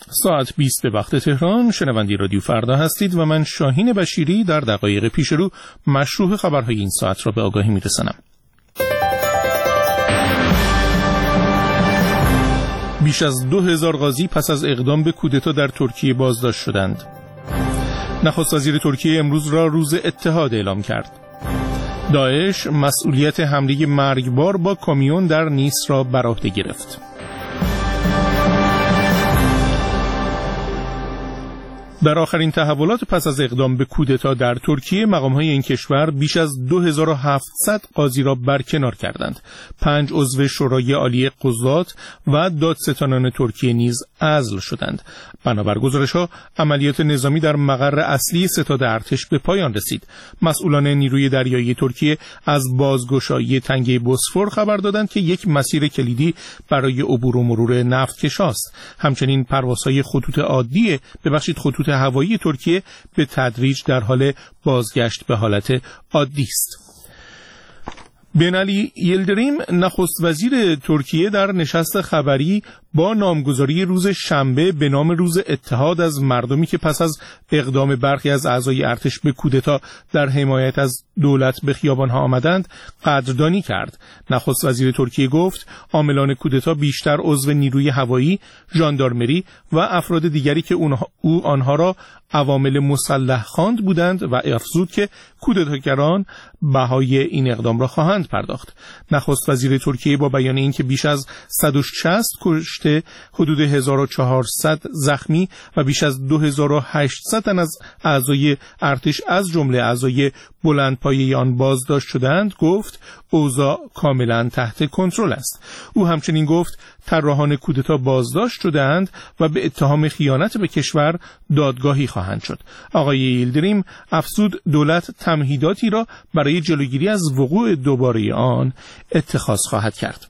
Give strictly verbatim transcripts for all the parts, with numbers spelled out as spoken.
ساعت بیست به وقت تهران. شنونده رادیو فردا هستید و من شاهین بشیری در دقایق پیش رو مشروع خبرهای این ساعت را به آگاهی میرسانم. بیش از دو هزار قاضی پس از اقدام به کودتا در ترکیه بازداشت شدند. نخست وزیر ترکیه امروز را روز اتحاد اعلام کرد. داعش مسئولیت حمله مرگبار با کامیون در نیس را بر عهده گرفت. در آخرین تحولات پس از اقدام به کودتا در ترکیه، مقام‌های این کشور بیش از دو هزار و هفتصد قاضی را برکنار کردند. پنج عضو شورای عالی قضات و دادستانان ترکیه نیز عزل شدند. بنابر گزارش‌ها، عملیات نظامی در مقر اصلی ستاد ارتش به پایان رسید. مسئولان نیروی دریایی ترکیه از بازگشایی تنگه بوسفور خبر دادند که یک مسیر کلیدی برای عبور و مرور نفتکشاست. همچنین پروازهای خطوط عادی ببخشید خطوط هوایی ترکیه به تدریج در حال بازگشت به حالت عادی است. بینالی یلدریم نخست وزیر ترکیه در نشست خبری با نامگذاری روز شنبه به نام روز اتحاد از مردمی که پس از اقدام برخی از اعضای ارتش به کودتا در حمایت از دولت به خیابان‌ها آمدند قدردانی کرد. نخست وزیر ترکیه گفت عاملان کودتا بیشتر عضو نیروی هوایی، ژاندارمری و افراد دیگری که او آنها را عوامل مسلح خواند بودند و افزود که کودتاگران بهای این اقدام را خواهند پرداخت. نخست وزیر ترکیه با بیان اینکه بیش از صد و شصت کشته، حدود هزار و چهارصد زخمی و بیش از دو هزار و هشتصد تن از اعضای ارتش از جمله اعضای بلندپایه آن بازداشت شدند، گفت اوضاع کاملا تحت کنترل است. او همچنین گفت طراحان کودتا بازداشت شدند و به اتهام خیانت به کشور دادگاهی خواهند شد. آقای یلدریم افزود دولت تمهیداتی را برای جلوگیری از وقوع دوباره آن اتخاذ خواهد کرد.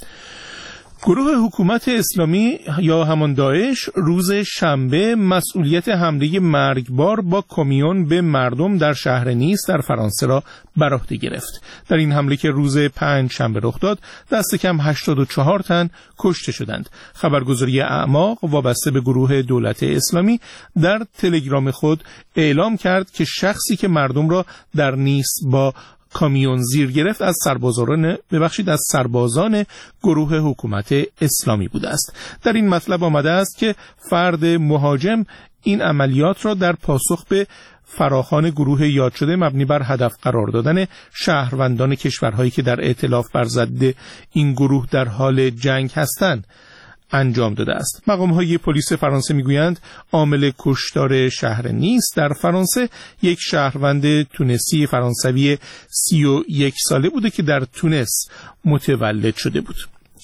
گروه حکومت اسلامی یا همان داعش روز شنبه مسئولیت حمله مرگبار با کامیون به مردم در شهر نیس در فرانسه را بر عهده گرفت. در این حمله که روز پنج شنبه رخ داد، دست کم هشتاد و چهار تن کشته شدند. خبرگزاری اعماق وابسته به گروه دولت اسلامی در تلگرام خود اعلام کرد که شخصی که مردم را در نیس با کامیون زیر گرفت از سربازان ببخشید از سربازان گروه حکومت اسلامی بوده است. در این مطلب آمده است که فرد مهاجم این عملیات را در پاسخ به فراخوان گروه یاد شده مبنی بر هدف قرار دادن شهروندان کشورهایی که در ائتلاف بر ضد این گروه در حال جنگ هستند انجام داده است. مقام‌های پلیس فرانسه میگویند عامل کشتار شهر نیس در فرانسه یک شهروند تونسی فرانسوی سی و یک ساله بوده که در تونس متولد شده بود.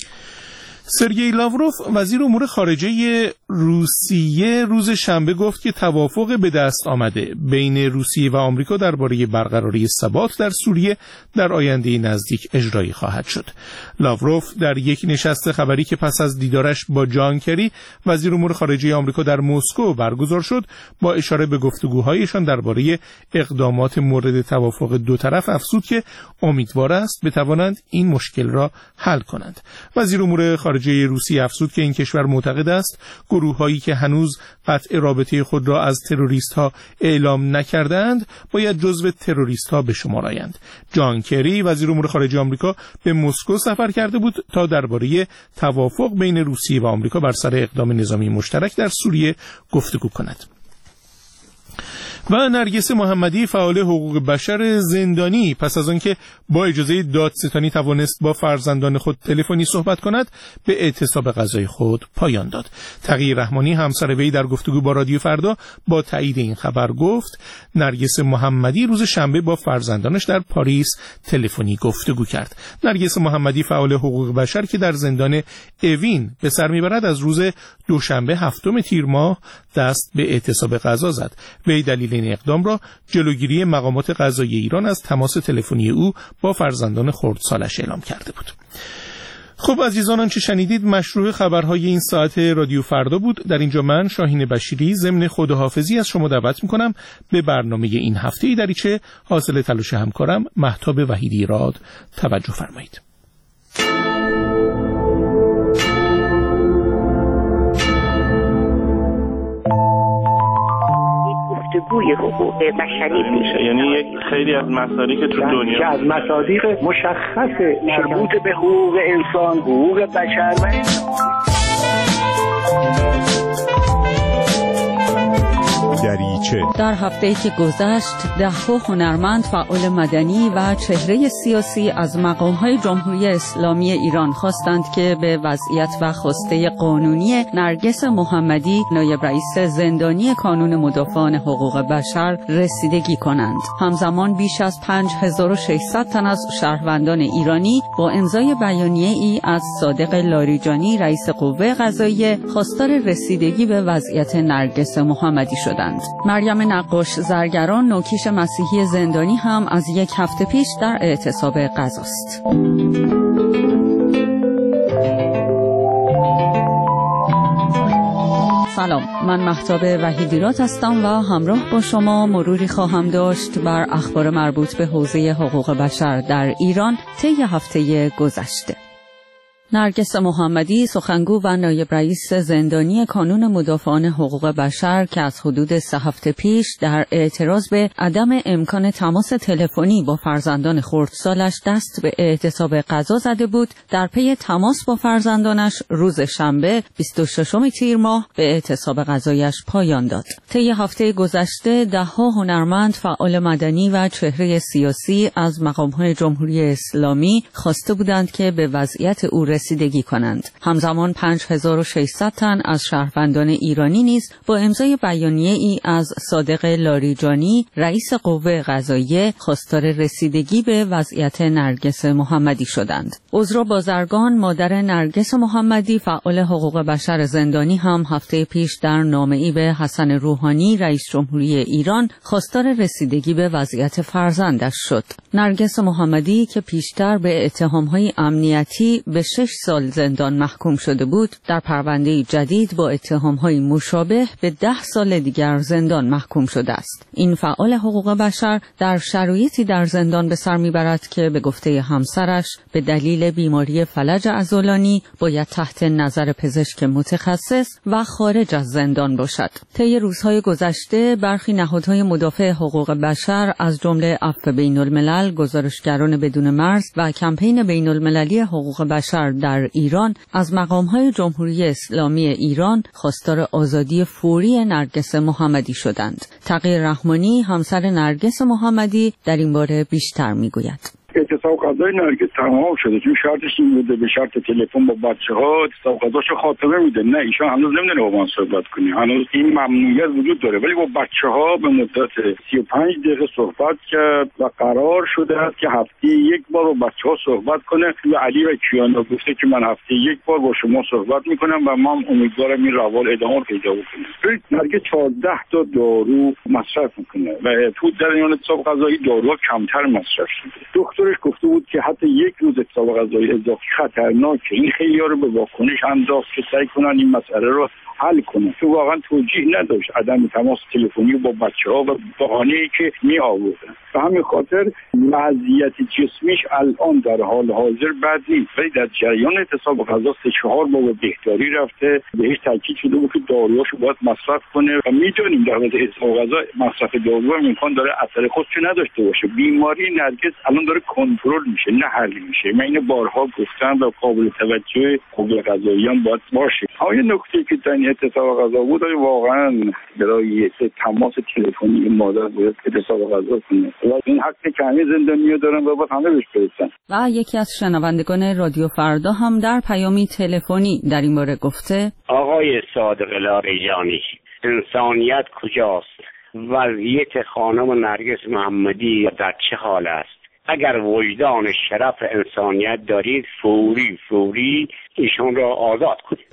سرگئی لاوروف وزیر امور خارجه روسیه روز شنبه گفت که توافق به دست آمده بین روسیه و آمریکا درباره برقراری ثبات در سوریه در آینده نزدیک اجرایی خواهد شد. لاوروف در یک نشست خبری که پس از دیدارش با جان کری وزیر امور خارجه آمریکا در مسکو برگزار شد، با اشاره به گفتگوهایشان درباره اقدامات مورد توافق دو طرف افزود که امیدوار است بتوانند این مشکل را حل کنند. وزیر امور خارجه روسیه افزود که این کشور معتقد است گروه‌هایی که هنوز قطع رابطه خود را از تروریست‌ها اعلام نکردند باید جزو تروریست‌ها به شمار آیند. جان کری وزیر امور خارجه آمریکا به مسکو سفر کرده بود تا درباره توافق بین روسیه و آمریکا بر سر اقدام نظامی مشترک در سوریه گفتگو کند. و نرگس محمدی فعال حقوق بشر زندانی پس از آنکه با اجازه دادستانی توانست با فرزندان خود تلفنی صحبت کند به اعتصاب غذای خود پایان داد. تقی رحمانی همسر وی در گفتگو با رادیو فردا با تایید این خبر گفت نرگس محمدی روز شنبه با فرزندانش در پاریس تلفنی گفتگو کرد. نرگس محمدی فعال حقوق بشر که در زندان اوین به سر میبرد از روز دوشنبه هفتم تیر ماه دست به اعتصاب غذا زد. وی دلیل این اقدام را جلوگیری مقامات قضایی ایران از تماس تلفنی او با فرزندان خردسالش اعلام کرده بود. خب عزیزان، آنچه شنیدید مشروع خبرهای این ساعت رادیو فردا بود. در اینجا من شاهین بشیری ضمن خداحافظی از شما دعوت میکنم به برنامه این هفته دریچه حاصل تلاش همکارم مهتاب وحیدی راد توجه فرمایید. گفتگوی حقوق بشری میشه. یعنی یک خیلی از مصادیق تو دنیا که از مصادیق مشخص مربوط به حقوق انسان، حقوق بشر و دریچه. در هفته‌ای که گذشت ده‌ها هنرمند، فعال مدنی و چهره سیاسی از مقام‌های جمهوری اسلامی ایران خواستند که به وضعیت و خواسته قانونی نرگس محمدی، نایب رئیس زندانی کانون مدافعان حقوق بشر رسیدگی کنند. همزمان بیش از پنج هزار و ششصد تن از شهروندان ایرانی با امضای بیانیه‌ای از صادق لاریجانی، رئیس قوه قضاییه، خواستار رسیدگی به وضعیت نرگس محمدی شدند. مریم نقاش زرگران، نوکیش مسیحی زندانی هم از یک هفته پیش در اعتصاب قضاست. سلام، من مهتاب وحیدیرات هستم و همراه با شما مروری خواهم داشت بر اخبار مربوط به حوزه حقوق بشر در ایران طی هفته گذشته. نرگس محمدی، سخنگو و نایب رئیس زندانی کانون مدافعان حقوق بشر که از حدود سه هفته پیش در اعتراض به عدم امکان تماس تلفنی با فرزندان خردسالش دست به اعتصاب قضا زده بود، در پی تماس با فرزندانش روز شنبه بیست و ششم تیر ماه به اعتصاب قضایش پایان داد. طی هفته گذشته ده‌ها هنرمند، فعال مدنی و چهره سیاسی از مقام‌های جمهوری اسلامی خواسته بودند که به وضعیت او رسیدگی کنند. همزمان پنج هزار و ششصد تن از شهروندان ایرانی نیز با امضای بیانیه‌ای از صادق لاریجانی، رئیس قوه قضاییه، خواستار رسیدگی به وضعیت نرگس محمدی شدند. عذرا بازرگان، مادر نرگس محمدی، فعال حقوق بشر زندانی، هم هفته پیش در نامه‌ای به حسن روحانی، رئیس جمهوری ایران، خواستار رسیدگی به وضعیت فرزندش شد. نرگس محمدی که پیشتر به اتهام‌های امنیتی به شش سال زندان محکوم شده بود، در پرونده جدید با اتهام‌های مشابه به ده سال دیگر زندان محکوم شده است. این فعال حقوق بشر در شرایطی در زندان به سر میبرد که به گفته همسرش به دلیل بیماری فلج عضلانی باید تحت نظر پزشک متخصص و خارج از زندان باشد. طی روزهای گذشته برخی نهادهای مدافع حقوق بشر از جمله عفو بین‌الملل، گزارشگران بدون مرز و کمپین بین‌المللی حقوق بشر در ایران از مقام‌های جمهوری اسلامی ایران خواستار آزادی فوری نرگس محمدی شدند. تقی رحمانی، همسر نرگس محمدی، در این باره بیشتر میگوید. اعتصاب قضای نرگس تمام شده، چون شرطش این بوده به شرط تلفن با بچه‌ها اعتصاب قضاش خاتمه میده. نه، ایشان هنوز نمیدونه با من صحبت کنی، هنوز این ممنوعیت وجود داره، ولی با بچه‌ها به مدت سی و پنج دقیقه صحبت کرد و قرار شده است که هفته یک بار با بچه‌ها صحبت کنه. و علی و کیانا گفته که من هفته یک بار با شما صحبت میکنم و من امیدوارم این روال ادامه پیدا بکنه. نرگس چهارده تا دارو مصرف میکنه و تو در این اعتصاب قضایی داروها کمتر مصرف شده. دکتر گفته بود که حتی یک روز اعتصاب قضایی اضافی خطرناکه. این خیلی ها رو به واکنش انداخت که سعی کنن این مسئله رو حل کنه، تو واقعا توجیه نداشت عدم تماس تلفنی با بچه‌ها و بهانه‌ای که می آوردن. به همین خاطر وضعیت جسمیش الان در حال حاضر بد نیست، ولی در جریان اعتصاب قضا سه چهار بار به بهداری رفته، بهش تاکید شده بود که داروهاشو باید مصرف کنه و میدونیم در حالت اعتصاب قضا مصرف دارو هم امکان داره اثر خودشو نداشته باشه. بیماری نرگس الان داره کنترل میشه، نه حل میشه. من اینو بارها گفتم و قابل توجه قوه قضاییان باید باشه. اما یه نکته که در اعتصاب قضا بود، واقعا برای تماس تلفنی مادر باید اعتصاب قضا کنه و این حق که همه زندانی‌ها دارن و باید همه بهش برسن. و یکی از شنوندگان رادیو فردا هم در پیامی تلفنی در این باره گفته: آقای صادق لاریجانی، انسانیت کجاست؟ وضعیت خانم نرگس محمدی در چه حال است؟ اگر وجدان شرف انسانیت دارید، فوری فوری ایشون را آزاد کنید.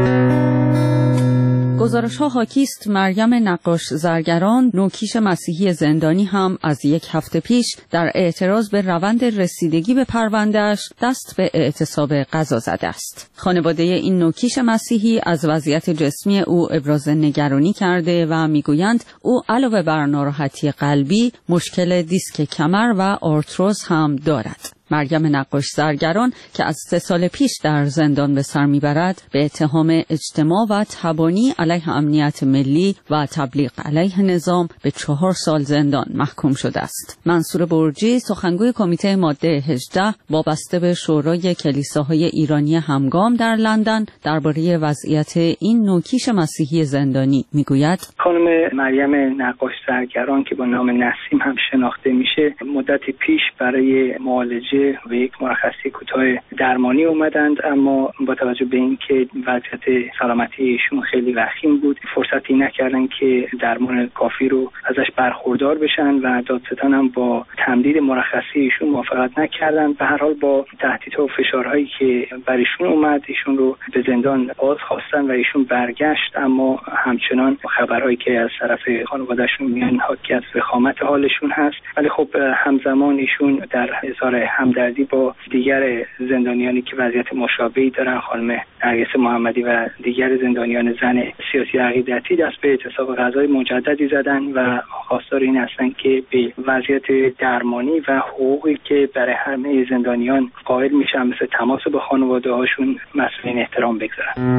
گزارش ها حاکی است مریم نقاش زرگران، نوکیش مسیحی زندانی، هم از یک هفته پیش در اعتراض به روند رسیدگی به پروندهش دست به اعتصاب قضا زده است. خانواده این نوکیش مسیحی از وضعیت جسمی او ابراز نگرانی کرده و میگویند او علاوه بر ناراحتی قلبی، مشکل دیسک کمر و آرتروز هم دارد. مریم نقاش زرگران که از سه سال پیش در زندان به سر میبرد به اتهام اجتماع و تبانی علیه امنیت ملی و تبلیغ علیه نظام به چهار سال زندان محکوم شده است. منصور برجی سخنگوی کمیته ماده هجده وابسته به شورای کلیساهای ایرانی همگام در لندن درباره وضعیت این نوکیش مسیحی زندانی میگوید: خانم مریم نقاش زرگران که با نام نسیم هم شناخته میشه مدت پیش برای معالجه و یک مرخصی کوتاه درمانی اومدند، اما با توجه به اینکه وضعیت سلامتی ایشون خیلی وخیم بود فرصتی نکردن که درمان کافی رو ازش برخوردار بشن و دادستان هم با تمدید مرخصی ایشون موافقت نکردن. به هر حال با تهدیدها و فشارهایی که بر ایشون اومد ایشون رو به زندان باز خواستن و ایشون برگشت، اما همچنان خبرهایی که از طرف خانواده‌شون میان حاکی از وخامت حالشون هست. ولی خب همزمان ایشون در اظهار همدردی با دیگر زندانیانی که وضعیت مشابهی دارن، خانم نرگس محمدی و دیگر زندانیان زن سیاسی عقیدتی، دست به اعتصاب غذای مجددی زدن و خواستار این هستن که به وضعیت درمانی و حقوقی که برای همه زندانیان قائل میشن مثل تماس با خانواده‌هاشون مسئولین احترام بگذارن.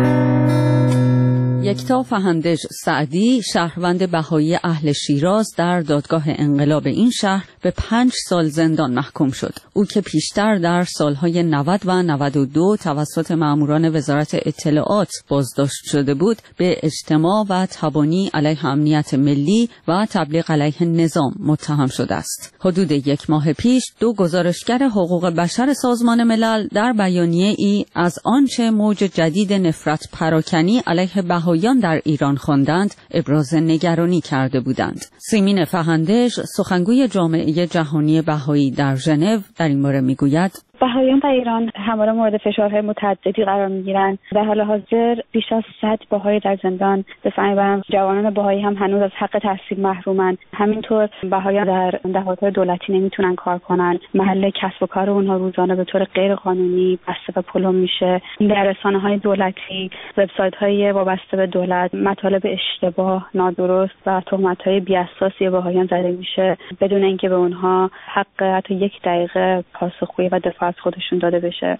یکتا فهندج سعدی شهروند بهایی اهل شیراز در دادگاه انقلاب این شهر به پنج سال زندان محکوم شد. او که پیشتر در سالهای نود و نود و دو توسط ماموران وزارت اطلاعات بازداشت شده بود به اجتماع و تبانی علیه امنیت ملی و تبلیغ علیه نظام متهم شده است. حدود یک ماه پیش دو گزارشگر حقوق بشر سازمان ملل در بیانیه ای از آنچه موج جدید نفرت پراکنی علیه بهایی در ایران خواندند ابراز نگرانی کرده بودند. سیمین فهندج سخنگوی جامعه جهانی بهایی در ژنو در این باره میگوید: بهاییان در ایران همواره مورد فشارهای متعددی قرار میگیرند. در حال حاضر بیش از صد بهایی در زندان به سر میبرند. جوانان بهایی هم هنوز از حق تحصیل محرومند. همینطور بهاییان در دفاتر دولتی نمیتونن کار کنن. محل کسب و کار اونها روزانه به طور غیر قانونی بسته و پلم میشه. در رسانه‌های دولتی، وبسایت‌های وابسته به دولت مطالب اشتباه، نادرست و تهمت‌های بی‌اساسی بهاییان زده میشه بدون اینکه به اونها حق حتی یک دقیقه پاسخگویی و دفاع از خودشون داده بشه.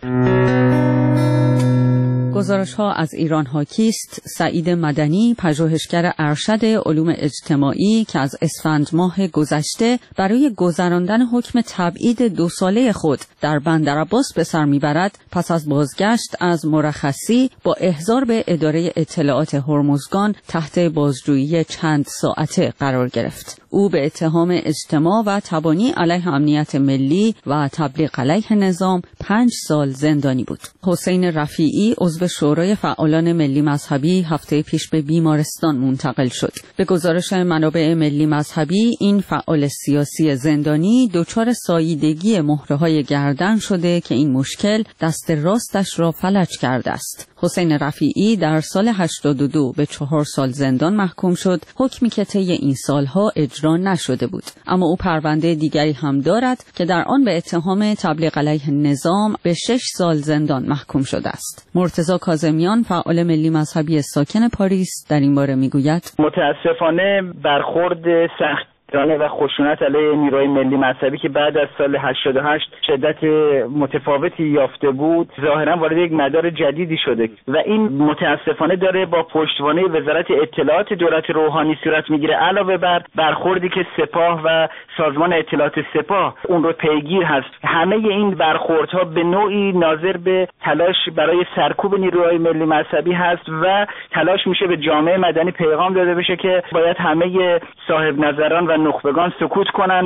گزارش ها از ایران حاکیست. سعید مدنی پژوهشگر ارشد علوم اجتماعی که از اسفند ماه گذشته برای گذراندن حکم تبعید دو ساله خود در بندرعباس به سر میبرد پس از بازگشت از مرخصی با احضار به اداره اطلاعات هرمزگان تحت بازجویی چند ساعته قرار گرفت. او به اتهام اجتماع و تبانی علیه امنیت ملی و تبلیغ علیه نظام پنج سال زندانی بود. حسین رفیعی عضو شورای فعالان ملی مذهبی هفته پیش به بیمارستان منتقل شد. به گزارش منابع ملی مذهبی این فعال سیاسی زندانی دچار ساییدگی مهره‌های گردن شده که این مشکل دست راستش را فلج کرده است. حسین رفیعی در سال هشتاد و دو به چهار سال زندان محکوم شد، حکمی که طی این سالها اجرا نشده بود. اما او پرونده دیگری هم دارد که در آن به اتهام تبلیغ علیه نظام به شش سال زندان محکوم شده است. مرتضی کاظمیان فعال ملی مذهبی ساکن پاریس در این باره میگوید: متاسفانه برخورد سخت و خشونت علیه نیروهای ملی مذهبی که بعد از سال هشتاد و هشت شدت متفاوتی یافته بود ظاهرا وارد یک مدار جدیدی شده و این متاسفانه داره با پشتوانه وزارت اطلاعات دولت روحانی صورت میگیره، علاوه بر برخوردی که سپاه و سازمان اطلاعات سپاه اون رو پیگیر هست. همه این برخوردها به نوعی ناظر به تلاش برای سرکوب نیروهای ملی مذهبی هست و تلاش میشه به جامعه مدنی پیغام داده بشه که باید همه صاحب نظران و نخبگان سکوت کنند.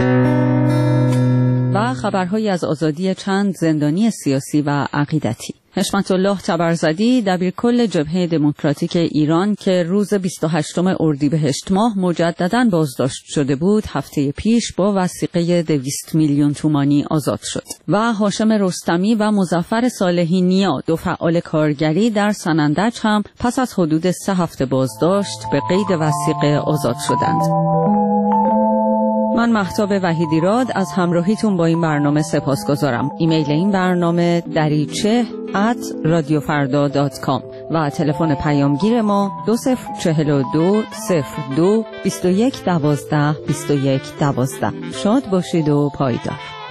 و خبرهایی از آزادی چند زندانی سیاسی و عقیدتی. حشمت الله تبرزدی دبیرکل جبهه دموکراتیک ایران که روز بیست و هشتم اردیبهشت ماه مجدداً بازداشت شده بود هفته پیش با وثیقه دویست میلیون تومانی آزاد شد و هاشم رستمی و مظفر صالحی نیا دو فعال کارگری در سنندج هم پس از حدود سه هفته بازداشت به قید وثیقه آزاد شدند. من مهتاب وحیدیراد از همراهیتون با این برنامه سپاسگزارم. ایمیل این برنامه دریچه ات رادیو فردا دات کام و تلفن پیامگیر ما دو صفر چهل و دو صفر دو بیست و یک دوازده بیست و یک دوازده. شاد باشید و پایدار.